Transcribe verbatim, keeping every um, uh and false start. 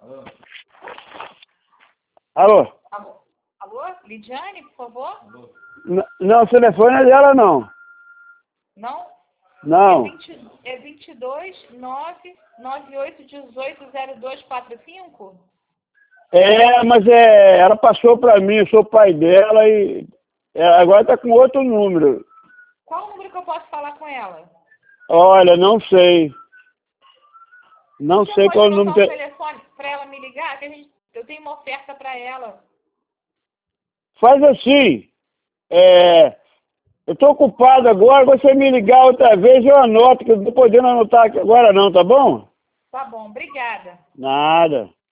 Alô? Alô? Alô? Lidiane, por favor? N não, o telefone é dela, não. Não? Não. É, vinte, é vinte e dois, nove, noventa e oito, dezoito, zero dois, quarenta e cinco? É, mas é, ela passou pra mim, eu sou o pai dela e é, agora tá com outro número. Qual o número que eu posso falar com ela? Olha, não sei. Não Você sei pode qual o número. anotar o Que... telefone para ela me ligar? Que a gente, eu tenho uma oferta para ela. Faz assim. É, eu tô ocupado agora, você me ligar outra vez, eu anoto, que eu não tô podendo anotar aqui agora não, tá bom? Tá bom, obrigada. Nada.